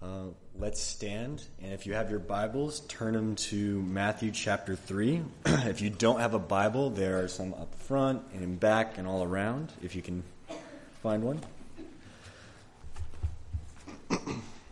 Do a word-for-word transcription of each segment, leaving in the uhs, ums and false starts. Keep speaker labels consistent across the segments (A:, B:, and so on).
A: Uh, let's stand, and if you have your Bibles, turn them to Matthew chapter three. If you don't have a Bible, there are some up front and in back and all around, if you can find one. Okay,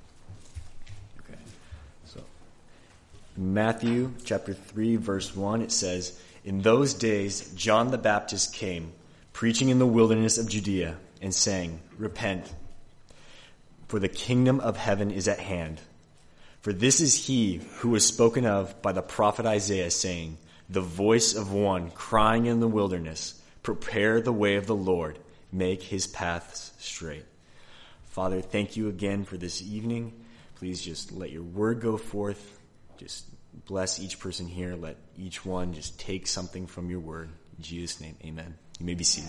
A: so Matthew chapter three, verse one, it says, "In those days John the Baptist came, preaching in the wilderness of Judea, and saying, 'Repent, for the kingdom of heaven is at hand. For this is he who was spoken of by the prophet Isaiah, saying, the voice of one crying in the wilderness, prepare the way of the Lord, make his paths straight.'" Father, thank you again for this evening. Please just let your word go forth. Just bless each person here. Let each one just take something from your word. In Jesus' name, amen. You may be seated.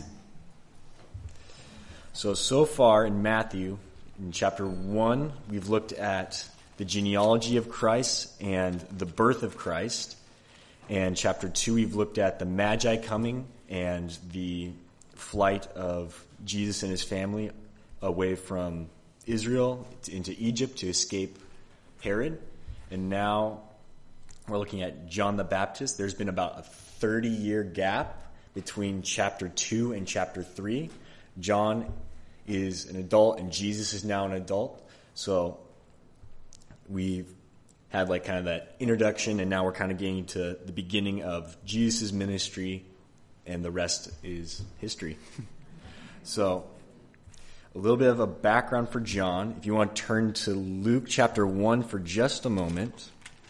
A: So, so far in Matthew, in chapter one, we've looked at the genealogy of Christ and the birth of Christ. And chapter two, we've looked at the Magi coming and the flight of Jesus and his family away from Israel into Egypt to escape Herod. And now we're looking at John the Baptist. There's been about a thirty-year gap between chapter two and chapter three. John is an adult and Jesus is now an adult. So we've had like kind of that introduction, and now we're kind of getting to the beginning of Jesus' ministry, and the rest is history. So a little bit of a background for John. If you want to turn to Luke chapter one for just a moment.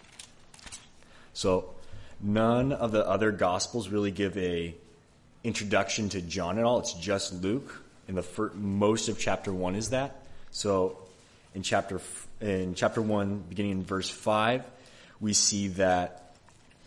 A: So none of the other Gospels really give a introduction to John at all. It's just Luke. And the first, most of chapter one is that. So in chapter in chapter one, beginning in verse five, we see that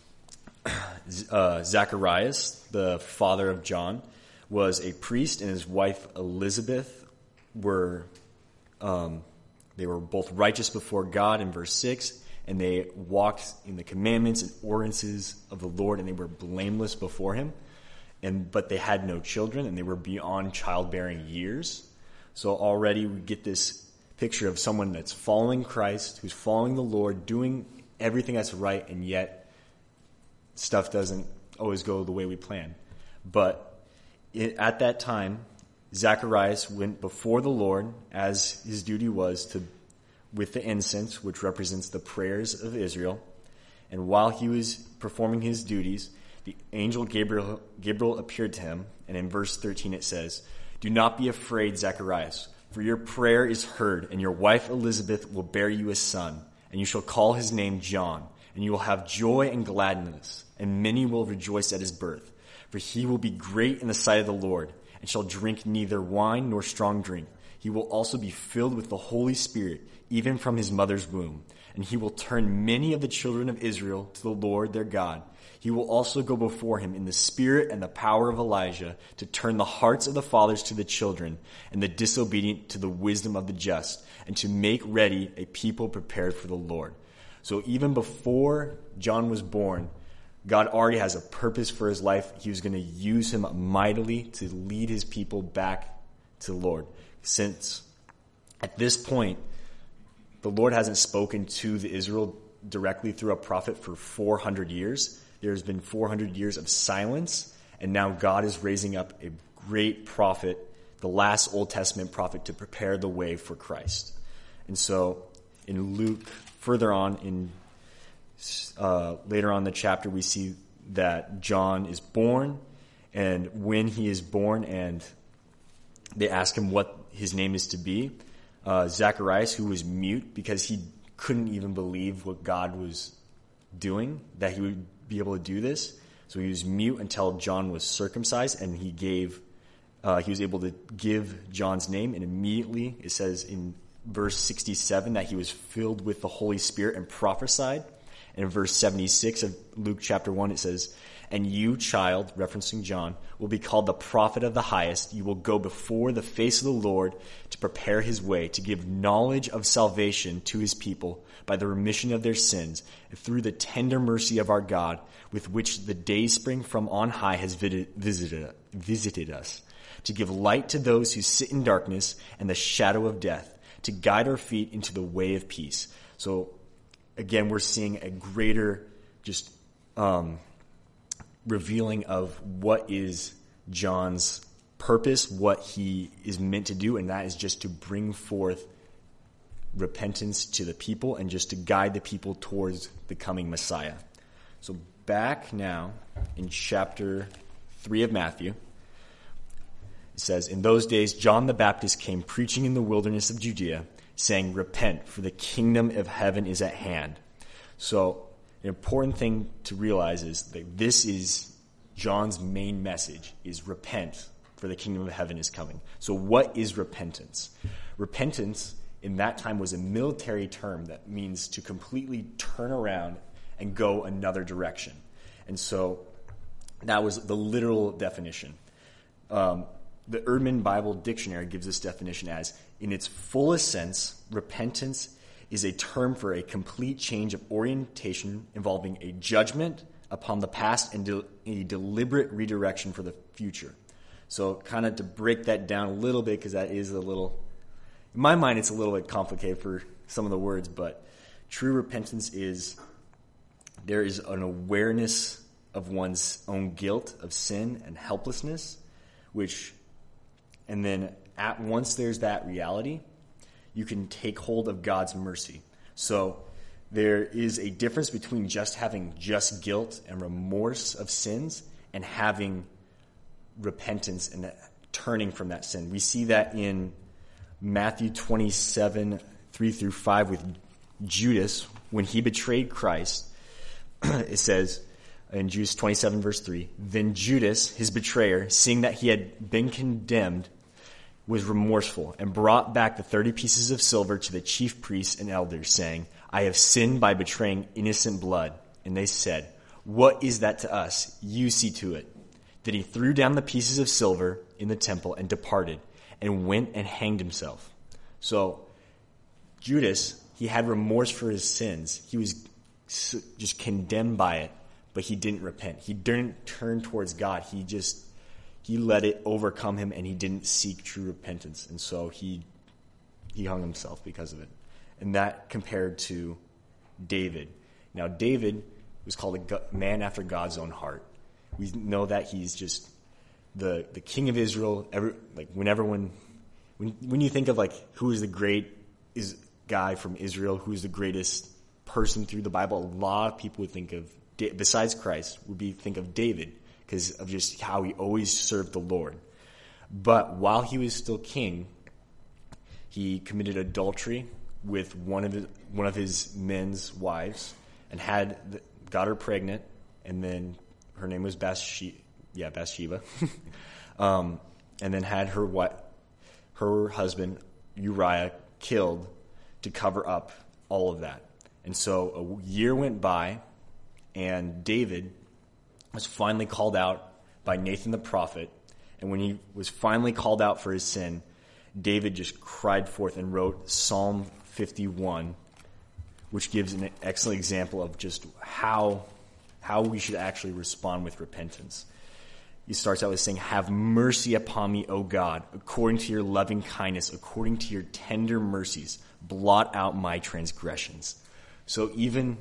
A: uh, Zacharias, the father of John, was a priest, and his wife Elizabeth were um, they were both righteous before God in verse six, and they walked in the commandments and ordinances of the Lord, and they were blameless before him. And but they had no children, and they were beyond childbearing years. So already we get this picture of someone that's following Christ, who's following the Lord, doing everything that's right, and yet stuff doesn't always go the way we plan. But it, at that time, Zacharias went before the Lord, as his duty was, to with the incense, which represents the prayers of Israel. And while he was performing his duties, the angel Gabriel, Gabriel appeared to him, and in verse thirteen it says, "Do not be afraid, Zacharias, for your prayer is heard, and your wife Elizabeth will bear you a son, and you shall call his name John, and you will have joy and gladness, and many will rejoice at his birth. For he will be great in the sight of the Lord, and shall drink neither wine nor strong drink. He will also be filled with the Holy Spirit, even from his mother's womb, and he will turn many of the children of Israel to the Lord their God. He will also go before him in the spirit and the power of Elijah, to turn the hearts of the fathers to the children, and the disobedient to the wisdom of the just, and to make ready a people prepared for the Lord." So even before John was born, God already has a purpose for his life. He was going to use him mightily to lead his people back to the Lord. Since at this point, the Lord hasn't spoken to the Israel directly through a prophet for four hundred years. There's been four hundred years of silence, and now God is raising up a great prophet, the last Old Testament prophet, to prepare the way for Christ. And so in Luke, further on, in uh, later on in the chapter, we see that John is born, and when he is born and they ask him what his name is to be, uh, Zacharias, who was mute because he couldn't even believe what God was doing, that he would be able to do this. So he was mute until John was circumcised, and he gave, uh, he was able to give John's name, and immediately it says in verse sixty-seven that he was filled with the Holy Spirit and prophesied. And in verse seventy-six of Luke chapter one, it says, "And you, child," referencing John, "will be called the prophet of the highest. You will go before the face of the Lord to prepare his way, to give knowledge of salvation to his people by the remission of their sins, and through the tender mercy of our God, with which the dayspring from on high has visited, visited us, to give light to those who sit in darkness and the shadow of death, to guide our feet into the way of peace. So again, we're seeing a greater just um, revealing of what is John's purpose, what he is meant to do, and that is just to bring forth repentance to the people and just to guide the people towards the coming Messiah. So back now in chapter three of Matthew, it says, "In those days John the Baptist came preaching in the wilderness of Judea, saying, 'Repent, for the kingdom of heaven is at hand.'" So an important thing to realize is that this is John's main message, is repent, for the kingdom of heaven is coming. So what is repentance? Repentance in that time was a military term that means to completely turn around and go another direction. And so that was the literal definition. Um, the Eerdman Bible Dictionary gives this definition as, in its fullest sense, repentance is a term for a complete change of orientation involving a judgment upon the past and de- a deliberate redirection for the future. So kind of to break that down a little bit, because that is a little, in my mind, it's a little bit complicated for some of the words, but true repentance is there is an awareness of one's own guilt, of sin and helplessness, which, and then at once there's that reality, you can take hold of God's mercy. So there is a difference between just having just guilt and remorse of sins and having repentance and turning from that sin. We see that in Matthew twenty-seven, three through five with Judas. When he betrayed Christ, it says in Judas twenty-seven, verse three, "Then Judas, his betrayer, seeing that he had been condemned, was remorseful and brought back the thirty pieces of silver to the chief priests and elders, saying, 'I have sinned by betraying innocent blood.' And they said, 'What is that to us? You see to it.' Then he threw down the pieces of silver in the temple and departed and went and hanged himself." So Judas, he had remorse for his sins. He was just condemned by it, but he didn't repent. He didn't turn towards God. He just, he let it overcome him, and he didn't seek true repentance. And so he he hung himself because of it. And that compared to David. Now, David was called a man after God's own heart. We know that he's just the the king of Israel. Every, like when everyone, when when you think of like who is the great is guy from Israel, who is the greatest person through the Bible, a lot of people would think of, besides Christ, would be think of David because of just how he always served the Lord. But while he was still king, he committed adultery with one of his, one of his men's wives and had got her pregnant, and then her name was Bathsheba. Yeah, Bathsheba. um, and then had her what her husband Uriah killed to cover up all of that. And so a year went by, and David was finally called out by Nathan the prophet. And when he was finally called out for his sin, David just cried forth and wrote Psalm fifty-one, which gives an excellent example of just how how we should actually respond with repentance. He starts out with saying, "Have mercy upon me, O God, according to your loving kindness, according to your tender mercies, blot out my transgressions." So even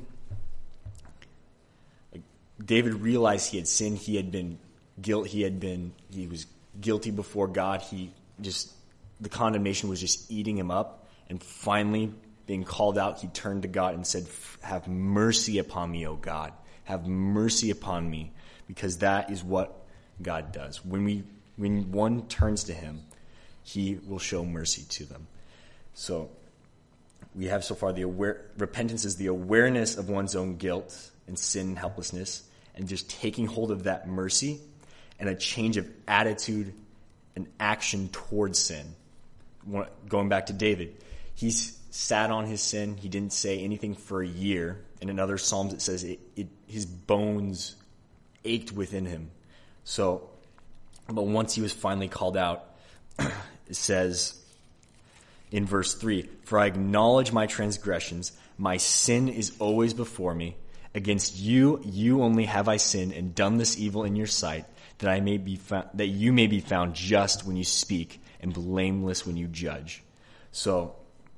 A: like, David realized he had sinned. He had been guilt. He had been he was guilty before God. He just the condemnation was just eating him up. And finally, being called out, he turned to God and said, "Have mercy upon me, O God. Have mercy upon me," because that is what God does. When we when one turns to him, he will show mercy to them. So we have so far the aware repentance is the awareness of one's own guilt and sin and helplessness, and just taking hold of that mercy and a change of attitude and action towards sin. Going back to David, he sat on his sin. He didn't say anything for a year. And in other Psalms it says it, it, his bones ached within him. So, but once he was finally called out, it says in verse three, "For I acknowledge my transgressions, my sin is always before me. Against you, you only have I sinned and done this evil in your sight, that I may be found, that you may be found just when you speak and blameless when you judge." So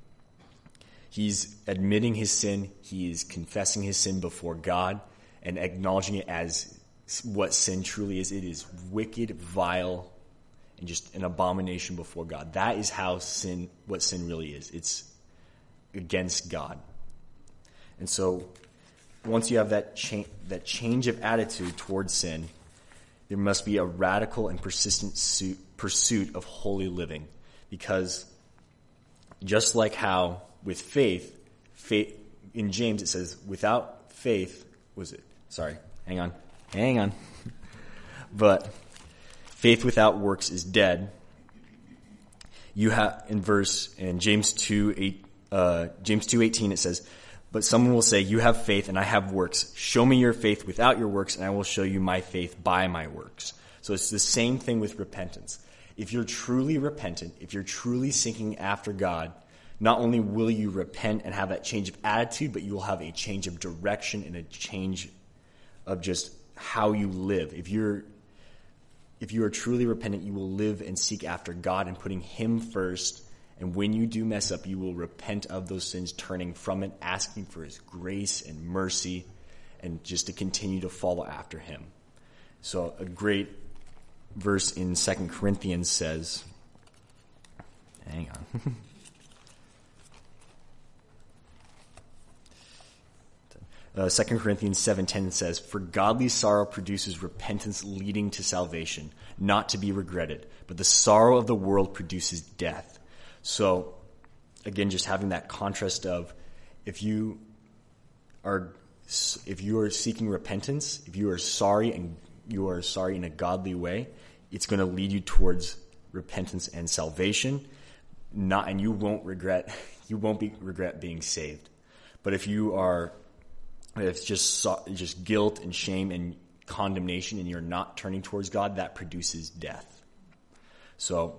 A: He's admitting his sin. He is confessing his sin before God and acknowledging it as what sin truly is. It is wicked, vile, and just an abomination before God. That is how sin, what sin really is. It's against God. And so once you have that cha- that change of attitude towards sin, there must be a radical and persistent su- pursuit of holy living. Because just like how with faith, faith in James it says, without faith, was it? Sorry, hang on, hang on. But faith without works is dead. You have in verse in James two eight, uh, James two eighteen it says, but someone will say, you have faith and I have works. Show me your faith without your works, and I will show you my faith by my works. So it's the same thing with repentance. If you're truly repentant, if you're truly seeking after God, not only will you repent and have that change of attitude, but you will have a change of direction and a change of just how you live. If you're if you are truly repentant, you will live and seek after God and putting him first. And when you do mess up, you will repent of those sins, turning from it, asking for his grace and mercy, and just to continue to follow after him. So a great verse in Second Corinthians says, hang on. Uh, Second Corinthians seven ten says, for godly sorrow produces repentance leading to salvation, not to be regretted. But the sorrow of the world produces death. So, again, just having that contrast of if you are if you are seeking repentance, if you are sorry and you are sorry in a godly way, it's going to lead you towards repentance and salvation. Not, and you won't regret you won't be regret being saved. But if you are If it's just just guilt and shame and condemnation and you're not turning towards God, that produces death. So,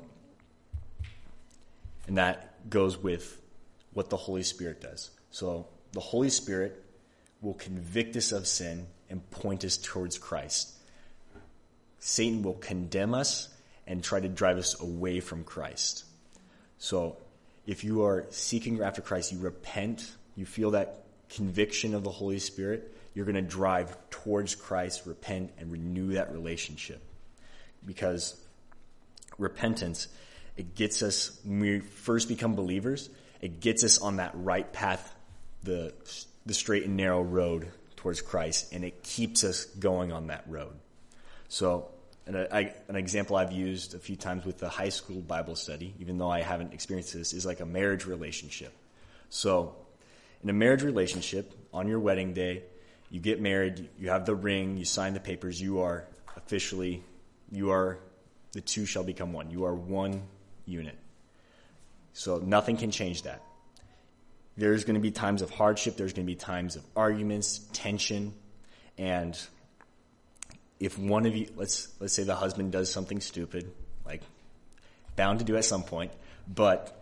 A: and that goes with what the Holy Spirit does. So the Holy Spirit will convict us of sin and point us towards Christ. Satan will condemn us and try to drive us away from Christ. So if you are seeking after Christ, you repent, you feel that conviction of the Holy Spirit, you're going to drive towards Christ, repent, and renew that relationship. Because repentance, it gets us, when we first become believers, it gets us on that right path, the the straight and narrow road towards Christ, and it keeps us going on that road. So an, I, an example I've used a few times with the high school Bible study, even though I haven't experienced this, is like a marriage relationship. So in a marriage relationship, on your wedding day, you get married, you have the ring, you sign the papers, you are officially, you are, the two shall become one. You are one unit. So nothing can change that. There's going to be times of hardship, there's going to be times of arguments, tension, and if one of you, let's let's say the husband does something stupid, like bound to do at some point, but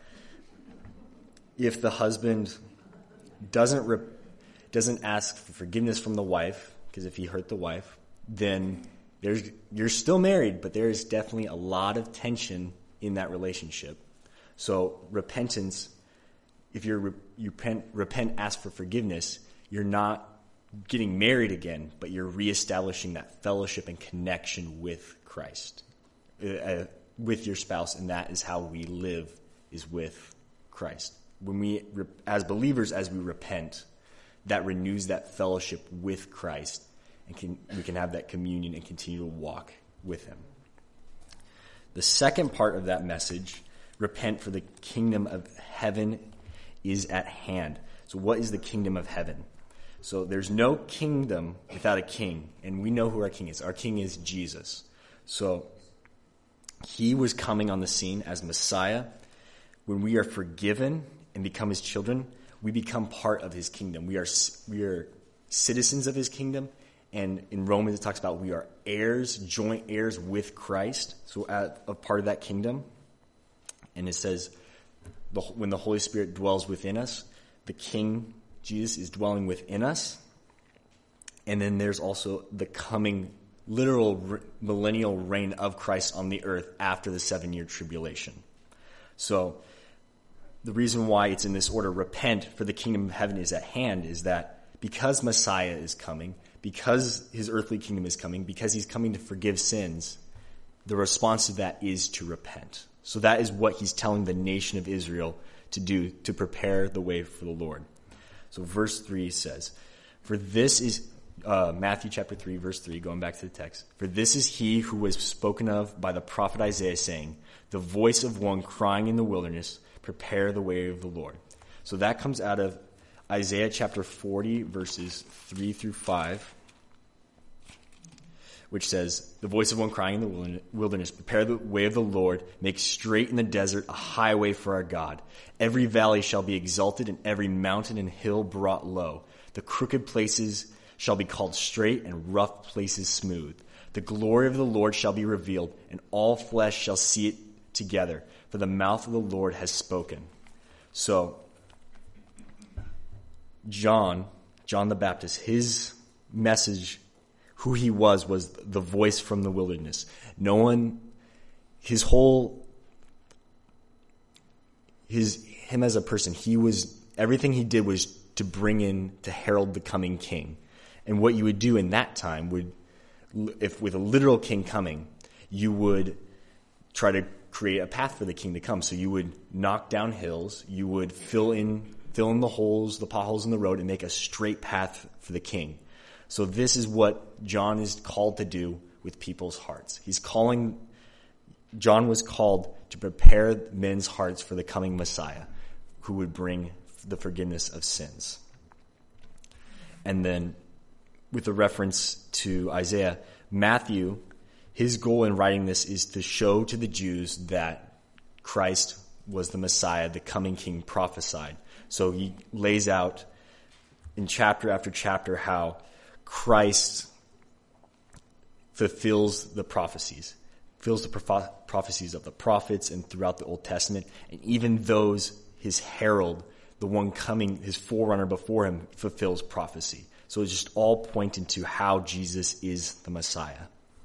A: if the husband doesn't re- doesn't ask for forgiveness from the wife, because if he hurt the wife, then there's you're still married, but there is definitely a lot of tension in that relationship. So repentance, if you're re- you repent, repent, ask for forgiveness, you're not getting married again, but you're reestablishing that fellowship and connection with Christ, uh, with your spouse, and that is how we live, is with Christ. When we, as believers, as we repent, that renews that fellowship with Christ, and can, we can have that communion and continue to walk with him. The second part of that message, repent for the kingdom of heaven is at hand. So what is the kingdom of heaven? So there's no kingdom without a king, and we know who our king is. Our king is Jesus. So he was coming on the scene as Messiah. When we are forgiven and become his children, we become part of his kingdom. We are we are citizens of his kingdom, and in Romans it talks about we are heirs, joint heirs with Christ, so a part of that kingdom. And it says the, when the Holy Spirit dwells within us, the King Jesus is dwelling within us. And then there's also the coming literal re- millennial reign of Christ on the earth after the seven-year tribulation. So the reason why it's in this order, repent, for the kingdom of heaven is at hand, is that because Messiah is coming, because his earthly kingdom is coming, because he's coming to forgive sins, the response to that is to repent. So that is what he's telling the nation of Israel to do, to prepare the way for the Lord. So verse three says, for this is, uh, Matthew chapter three, verse three, going back to the text, for this is he who was spoken of by the prophet Isaiah, saying, the voice of one crying in the wilderness, prepare the way of the Lord. So that comes out of Isaiah chapter forty, verses three through five, which says, the voice of one crying in the wilderness, prepare the way of the Lord, make straight in the desert a highway for our God. Every valley shall be exalted, and every mountain and hill brought low. The crooked places shall be called straight, and rough places smooth. The glory of the Lord shall be revealed, and all flesh shall see it together, for the mouth of the Lord has spoken. So, John, John the Baptist, his message, who he was, was the voice from the wilderness. No one, his whole, his, him as a person, he was, everything he did was to bring in, to herald the coming king. And what you would do in that time would, if with a literal king coming, you would try to create a path for the king to come. So you would knock down hills, you would fill in, fill in the holes, the potholes in the road, and make a straight path for the king. So this is what John is called to do with people's hearts. He's calling, John was called to prepare men's hearts for the coming Messiah, who would bring the forgiveness of sins. And then with the reference to Isaiah, Matthew, his goal in writing this is to show to the Jews that Christ was the Messiah, the coming king prophesied. So he lays out in chapter after chapter how Christ fulfills the prophecies, fulfills the proph- prophecies of the prophets and throughout the Old Testament. And even those, his herald, the one coming, his forerunner before him, fulfills prophecy. So it's just all pointing to how Jesus is the Messiah.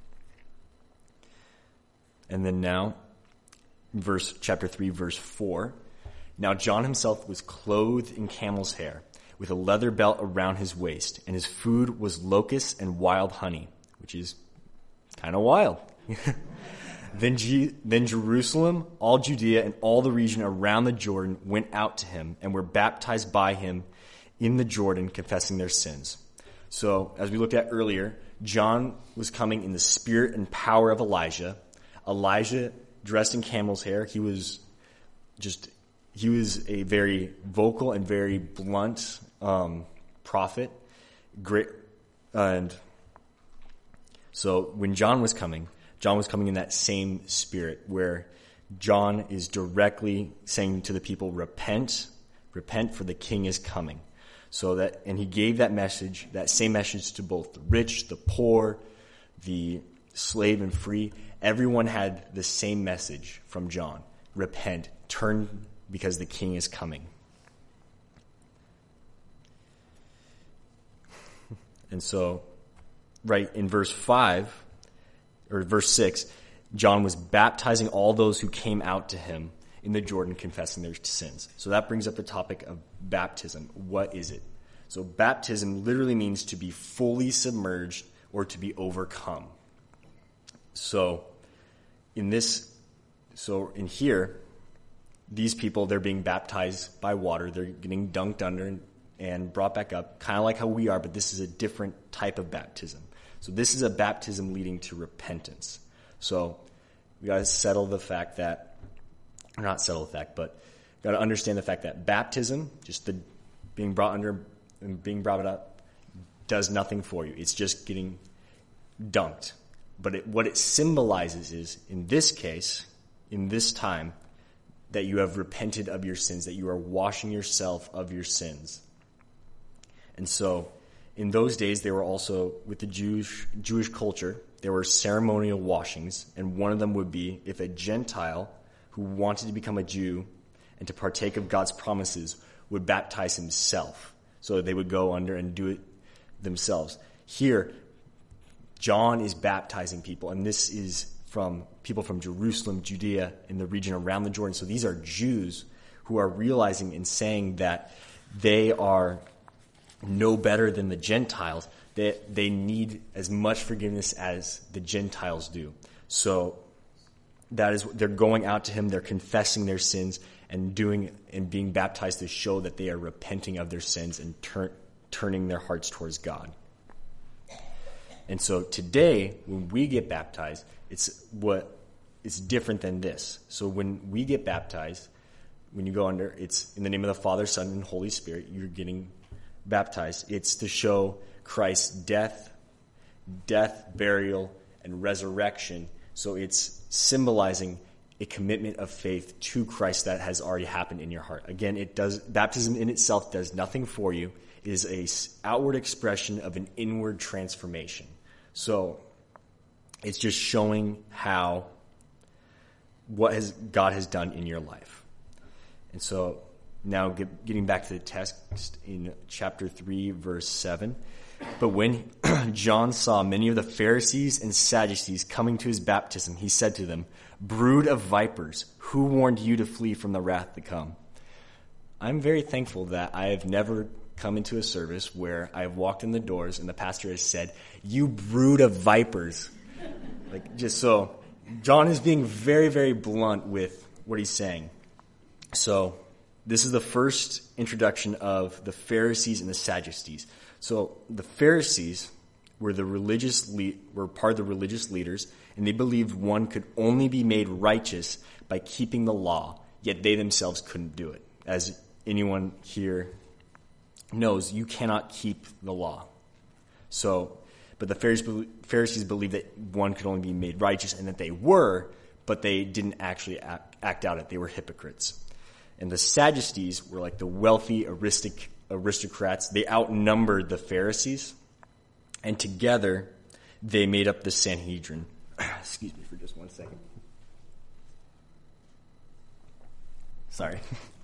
A: And then now, verse chapter three, verse four. Now John himself was clothed in camel's hair, with a leather belt around his waist, and his food was locusts and wild honey, which is kind of wild. then, G- then Jerusalem, all Judea, and all the region around the Jordan went out to him and were baptized by him in the Jordan, confessing their sins. So, as we looked at earlier, John was coming in the spirit and power of Elijah. Elijah, dressed in camel's hair, he was just, he was a very vocal and very blunt um, prophet. Great, and so when John was coming, John was coming in that same spirit where John is directly saying to the people, repent, repent, for the king is coming. So that, and he gave that message, that same message to both the rich, the poor, the slave and free. Everyone had the same message from John. Repent, turn, because the king is coming. And so, right in verse five, or verse six, John was baptizing all those who came out to him in the Jordan, confessing their sins. So that brings up the topic of baptism. What is it? So baptism literally means to be fully submerged or to be overcome. So in this, so in here, these people, they're being baptized by water. They're getting dunked under and, and brought back up, kind of like how we are, but this is a different type of baptism. So this is a baptism leading to repentance. So we got to settle the fact that, or not settle the fact, but got to understand the fact that baptism, just the being brought under and being brought up, does nothing for you. It's just getting dunked. But it, what it symbolizes is, in this case, in this time, that you have repented of your sins, that you are washing yourself of your sins. And so, in those days, they were also, with the Jewish Jewish culture, there were ceremonial washings, and one of them would be if a Gentile who wanted to become a Jew and to partake of God's promises would baptize himself. So they would go under and do it themselves. Here, John is baptizing people, and this is from people from Jerusalem, Judea, and the region around the Jordan. So these are Jews who are realizing and saying that they are no better than the Gentiles, that they need as much forgiveness as the Gentiles do. So that is, they're going out to him, they're confessing their sins and doing and being baptized to show that they are repenting of their sins and turn, turning their hearts towards God. And so today, when we get baptized, it's what it's different than this. So when we get baptized, when you go under, it's in the name of the Father, Son, and Holy Spirit, you're getting baptized. It's to show Christ's death, death, burial, and resurrection. So it's symbolizing a commitment of faith to Christ that has already happened in your heart. Again, it does, baptism in itself does nothing for you. It is a outward expression of an inward transformation. So it's just showing how, what has God has done in your life. And so now get, getting back to the text in chapter three, verse seven. But when John saw many of the Pharisees and Sadducees coming to his baptism, he said to them, "Brood of vipers, who warned you to flee from the wrath to come?" I'm very thankful that I have never come into a service where I have walked in the doors and the pastor has said, "You brood of vipers." Like, just so, John is being very, very blunt with what he's saying. So, this is the first introduction of the Pharisees and the Sadducees. So, the Pharisees were the religious le- were part of the religious leaders, and they believed one could only be made righteous by keeping the law, yet they themselves couldn't do it. As anyone here knows, you cannot keep the law. So, but the Pharisees, Pharisees believed that one could only be made righteous, and that they were, but they didn't actually act, act out it. They were hypocrites. And the Sadducees were like the wealthy aristic, aristocrats. They outnumbered the Pharisees, and together they made up the Sanhedrin. Excuse me for just one second. Sorry.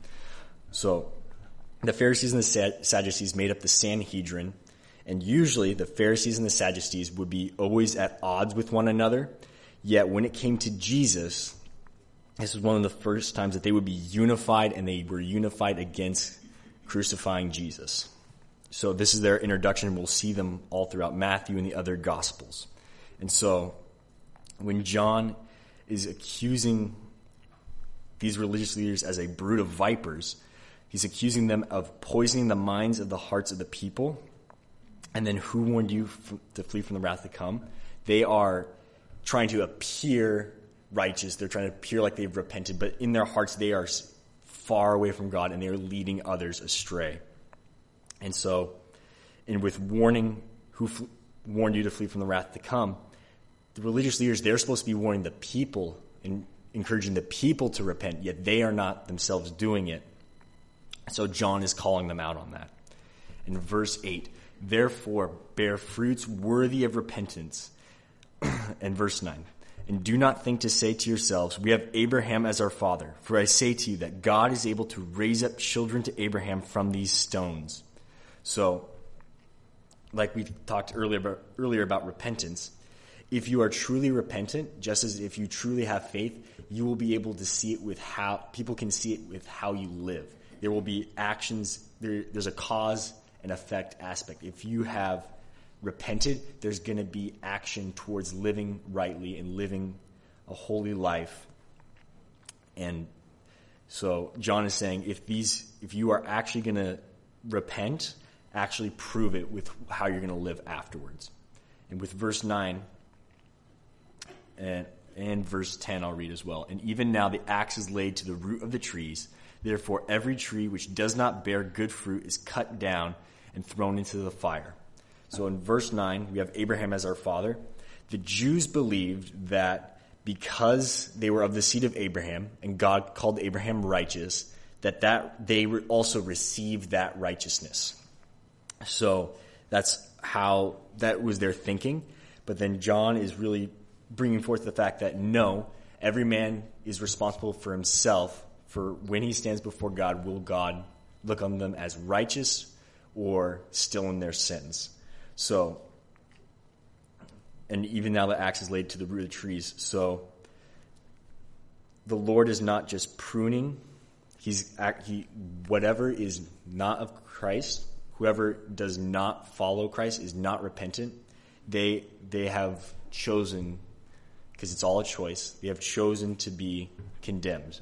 A: So, the Pharisees and the Sadducees made up the Sanhedrin, and usually the Pharisees and the Sadducees would be always at odds with one another. Yet when it came to Jesus, this was one of the first times that they would be unified, and they were unified against crucifying Jesus. So this is their introduction, and we'll see them all throughout Matthew and the other Gospels. And so when John is accusing these religious leaders as a brood of vipers, he's accusing them of poisoning the minds of the hearts of the people. And then who warned you to flee from the wrath to come? They are trying to appear righteous. They're trying to appear like they've repented, but in their hearts they are far away from God, and they are leading others astray. And so, and with warning, who fl- warned you to flee from the wrath to come, the religious leaders, they're supposed to be warning the people and encouraging the people to repent, yet they are not themselves doing it. So John is calling them out on that. In verse eight, therefore bear fruits worthy of repentance. And verse nine, and do not think to say to yourselves, we have Abraham as our father. For I say to you that God is able to raise up children to Abraham from these stones. So, like we talked earlier about, earlier about repentance, if you are truly repentant, just as if you truly have faith, you will be able to see it with how, people can see it with how you live. There will be actions, there, there's a cause and effect aspect. If you have repented, there's going to be action towards living rightly and living a holy life. And so John is saying, if these, if you are actually going to repent, actually prove it with how you're going to live afterwards. And with verse nine and, and verse ten, I'll read as well. And even now the axe is laid to the root of the trees. Therefore every tree which does not bear good fruit is cut down and thrown into the fire. So in verse nine, we have Abraham as our father. The Jews believed that because they were of the seed of Abraham and God called Abraham righteous, that, that they also received that righteousness. So that's how, that was their thinking. But then John is really bringing forth the fact that no, every man is responsible for himself. For when he stands before God, will God look on them as righteous or still in their sins? So, and even now the axe is laid to the root of the trees. So the Lord is not just pruning, he's he whatever is not of Christ, whoever does not follow Christ is not repentant. They they have chosen, because it's all a choice, they have chosen to be condemned.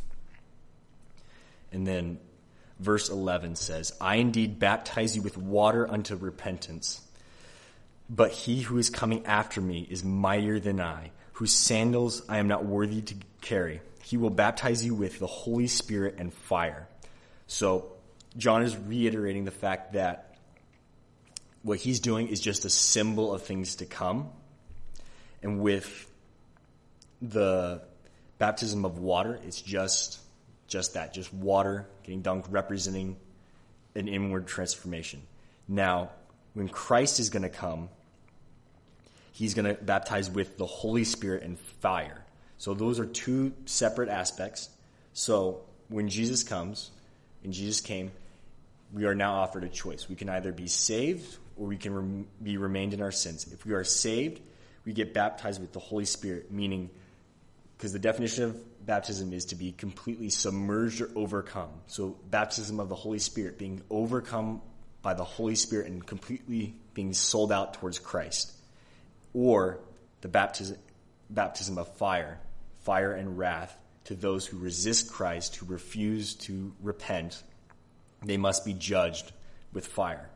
A: And then verse eleven says, I indeed baptize you with water unto repentance, but he who is coming after me is mightier than I, whose sandals I am not worthy to carry. He will baptize you with the Holy Spirit and fire. So John is reiterating the fact that what he's doing is just a symbol of things to come. And with the baptism of water, it's just just that, just water getting dunked, representing an inward transformation. Now, when Christ is going to come, he's going to baptize with the Holy Spirit and fire. So those are two separate aspects. So when Jesus comes, when Jesus came, we are now offered a choice. We can either be saved or we can rem- be remained in our sins. If we are saved, we get baptized with the Holy Spirit, meaning, because the definition of baptism is to be completely submerged or overcome. So baptism of the Holy Spirit, being overcome by the Holy Spirit and completely being sold out towards Christ. Or the baptism, baptism of fire, fire and wrath to those who resist Christ, who refuse to repent. They must be judged with fire.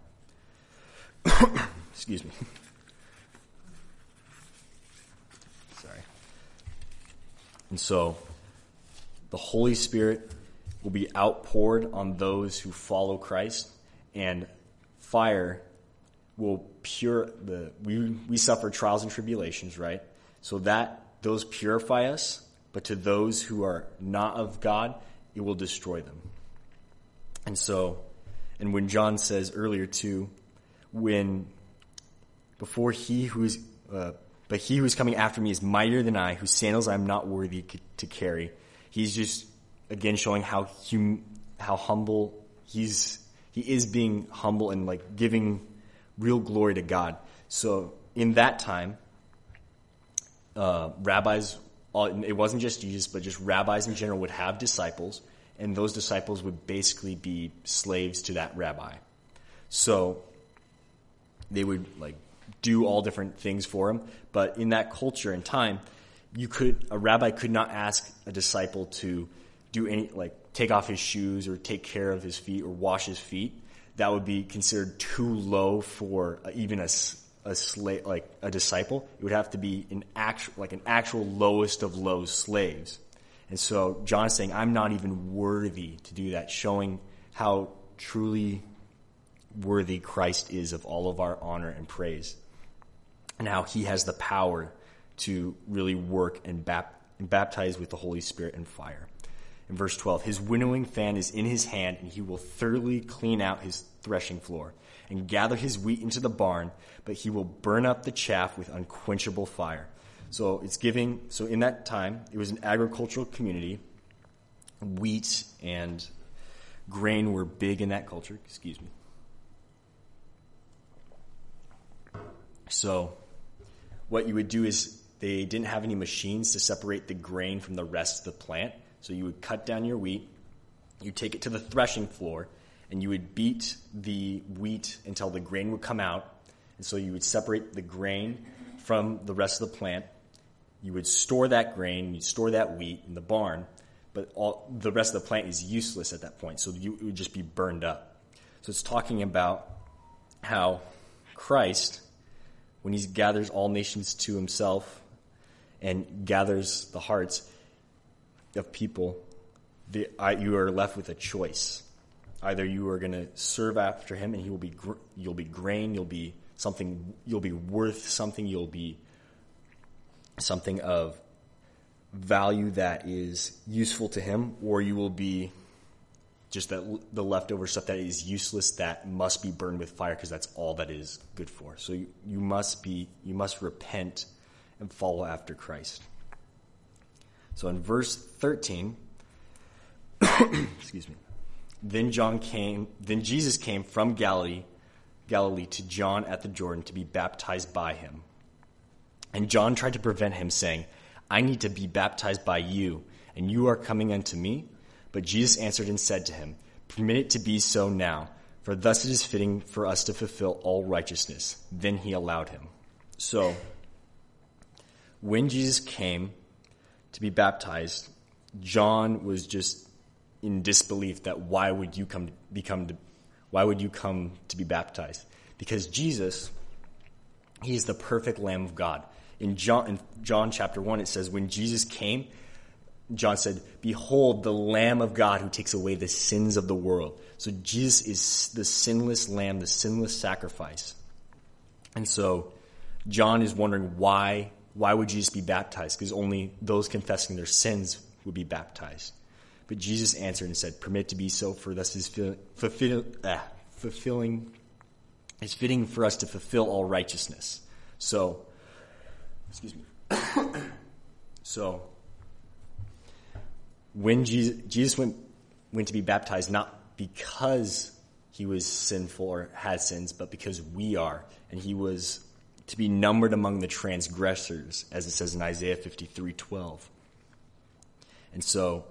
A: Excuse me. Sorry. And so the Holy Spirit will be outpoured on those who follow Christ, and fire will pure the we we suffer trials and tribulations, right? So that those purify us, but to those who are not of God, it will destroy them. And so, and when John says earlier too, when before he who is uh, but he who is coming after me is mightier than I, whose sandals I am not worthy to carry. He's just again showing how hum, how humble he's he is being humble and like giving real glory to God. So in that time, uh, rabbis, it wasn't just Jesus, but just rabbis in general would have disciples, and those disciples would basically be slaves to that rabbi. So they would like do all different things for him. But in that culture and time, you could a rabbi could not ask a disciple to do any like take off his shoes or take care of his feet or wash his feet. That would be considered too low for even a, a slave, like a disciple. It would have to be an actual, like an actual lowest of low slaves. And so John is saying, I'm not even worthy to do that, showing how truly worthy Christ is of all of our honor and praise, and how he has the power to really work and, bap- and baptize with the Holy Spirit and fire. In verse twelve, his winnowing fan is in his hand, and he will thoroughly clean out his threshing floor and gather his wheat into the barn, but he will burn up the chaff with unquenchable fire. So it's giving, so in that time, it was an agricultural community. Wheat and grain were big in that culture. Excuse me. So what you would do is they didn't have any machines to separate the grain from the rest of the plant. So you would cut down your wheat, you take it to the threshing floor, and you would beat the wheat until the grain would come out. And so you would separate the grain from the rest of the plant. You would store that grain, you'd store that wheat in the barn, but all the rest of the plant is useless at that point, so you, it would just be burned up. So it's talking about how Christ, when he gathers all nations to himself and gathers the hearts of people, the, I, you are left with a choice. Either you are going to serve after him, and he will be gr- you'll be grain, you'll be something, you'll be worth something, you'll be something of value that is useful to him, or you will be just that the leftover stuff that is useless that must be burned with fire, because that's all that is good for. So you, you must be you must repent and follow after Christ. So in verse thirteen, excuse me, then John came, then Jesus came from Galilee, Galilee to John at the Jordan to be baptized by him. And John tried to prevent him, saying, I need to be baptized by you, and you are coming unto me. But Jesus answered and said to him, "Permit it to be so now, for thus it is fitting for us to fulfill all righteousness." Then he allowed him. So, when Jesus came to be baptized, John was just in disbelief that why would you come become to, why would you come to be baptized? Because Jesus, he is the perfect Lamb of God. In John, in John chapter one, it says, when Jesus came, John said, "Behold, the Lamb of God who takes away the sins of the world." So Jesus is the sinless Lamb, the sinless sacrifice. And so John is wondering why, why would Jesus be baptized? Because only those confessing their sins would be baptized. But Jesus answered and said, "Permit it to be so, for thus is fulfill, uh, fulfilling, it's fitting for us to fulfill all righteousness." So, excuse me. so, when Jesus, Jesus went, went to be baptized, not because he was sinful or had sins, but because we are. And he was to be numbered among the transgressors, as it says in Isaiah fifty-three twelve. And so,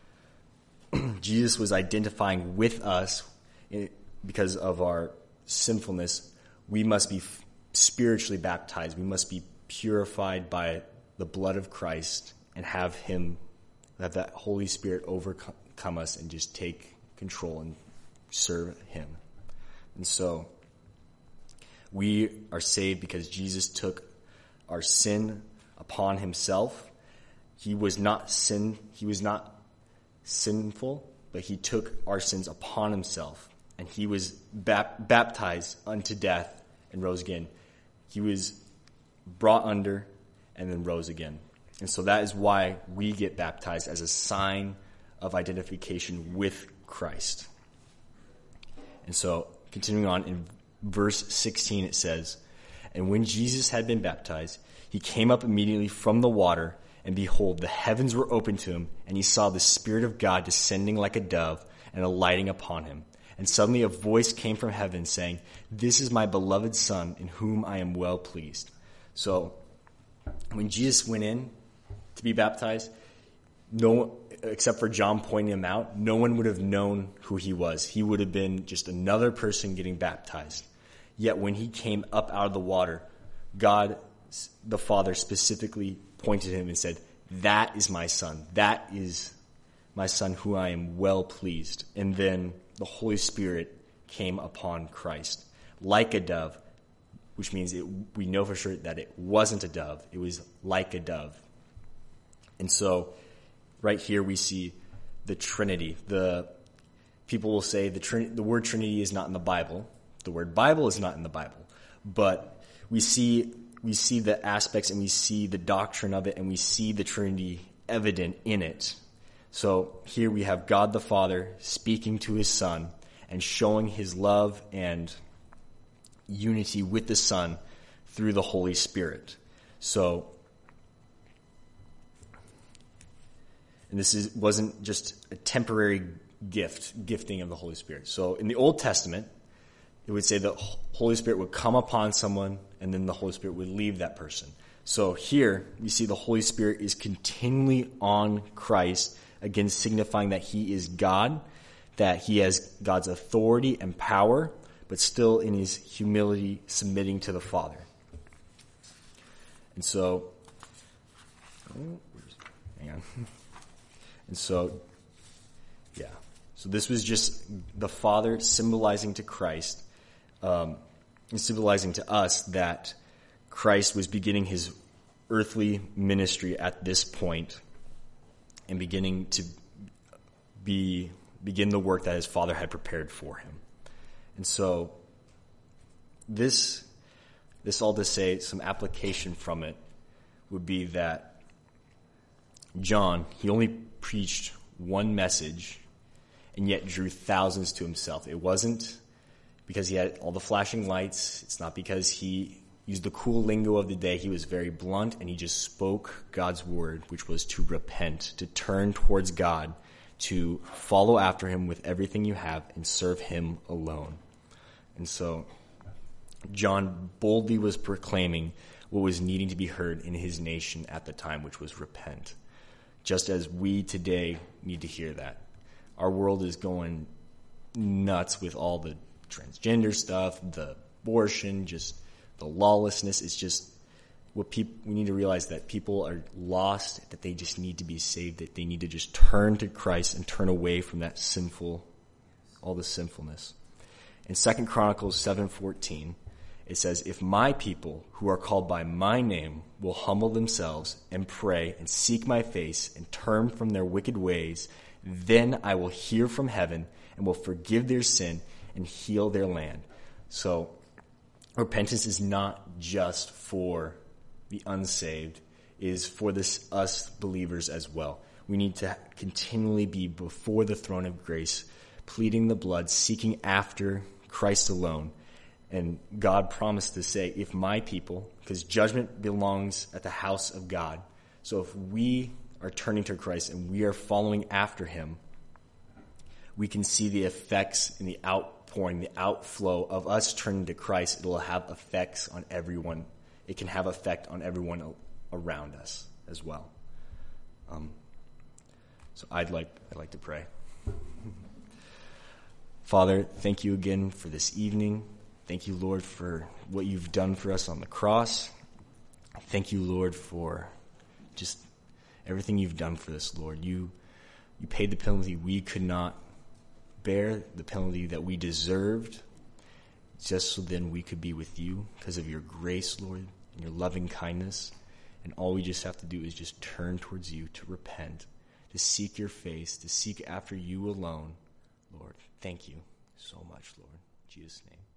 A: Jesus was identifying with us because of our sinfulness. We must be spiritually baptized. We must be purified by the blood of Christ and have him, have that Holy Spirit overcome us and just take control and serve him. And so we are saved because Jesus took our sin upon himself. He was not sin, he was not sinful, but he took our sins upon himself, and he was bap- baptized unto death and rose again. He was brought under and then rose again. And so that is why we get baptized, as a sign of identification with Christ. And so, continuing on, in verse sixteen it says, "And when Jesus had been baptized, he came up immediately from the water, and behold, the heavens were opened to him, and he saw the Spirit of God descending like a dove and alighting upon him. And suddenly a voice came from heaven saying, 'This is my beloved Son, in whom I am well pleased.'" So, when Jesus went in to be baptized, no, except for John pointing him out, no one would have known who he was. He would have been just another person getting baptized. Yet when he came up out of the water, God, the Father, specifically pointed him and said, "That is my Son. That is my Son who I am well pleased." And then the Holy Spirit came upon Christ like a dove, which means it, we know for sure that it wasn't a dove. It was like a dove. And so right here we see the Trinity. The people will say the Trin- the word Trinity is not in the Bible. The word Bible is not in the Bible. But we see we see the aspects and we see the doctrine of it, and we see the Trinity evident in it. So here we have God the Father speaking to his Son and showing his love and unity with the Son through the Holy Spirit. So, and this is, wasn't just a temporary gift, gifting of the Holy Spirit. So in the Old Testament, it would say the Holy Spirit would come upon someone and then the Holy Spirit would leave that person. So here we see the Holy Spirit is continually on Christ, again signifying that he is God, that he has God's authority and power, but still in his humility submitting to the Father. And so, oh, hang on. And so, yeah. So this was just the Father symbolizing to Christ, um, and symbolizing to us that Christ was beginning his earthly ministry at this point and beginning to be begin the work that his Father had prepared for him. And so this this all to say, some application from it would be that John, he only preached one message and yet drew thousands to himself. It wasn't because he had all the flashing lights. It's not because he used the cool lingo of the day. He was very blunt, and he just spoke God's word, which was to repent, to turn towards God, to follow after him with everything you have and serve him alone. And so John boldly was proclaiming what was needing to be heard in his nation at the time, which was repent, just as we today need to hear that. our world is going nuts with all the transgender stuff, the abortion, just the lawlessness. It's just what people, we need to realize that people are lost, that they just need to be saved, that they need to just turn to Christ and turn away from that sinful, all the sinfulness. In Second Chronicles seven fourteen, it says, if my people who are called by my name will humble themselves and pray and seek my face and turn from their wicked ways, then I will hear from heaven and will forgive their sin and heal their land. So repentance is not just for the unsaved, is for this us believers as well. We need to continually be before the throne of grace, pleading the blood, seeking after Christ alone. And God promised to say, if my people, because judgment belongs at the house of God. So if we are turning to Christ and we are following after him, we can see the effects in the outpouring, the outflow of us turning to Christ. It will have effects on everyone. It can have effect on everyone around us as well. Um, so I'd like I'd like to pray. Father, thank you again for this evening. Thank you, Lord, for what you've done for us on the cross. Thank you, Lord, for just everything you've done for us, Lord. You you paid the penalty we could not bear, the penalty that we deserved, just so then we could be with you because of your grace, Lord, and your loving kindness. And all we just have to do is just turn towards you, to repent, to seek your face, to seek after you alone, Lord. Thank you so much, Lord. In Jesus' name.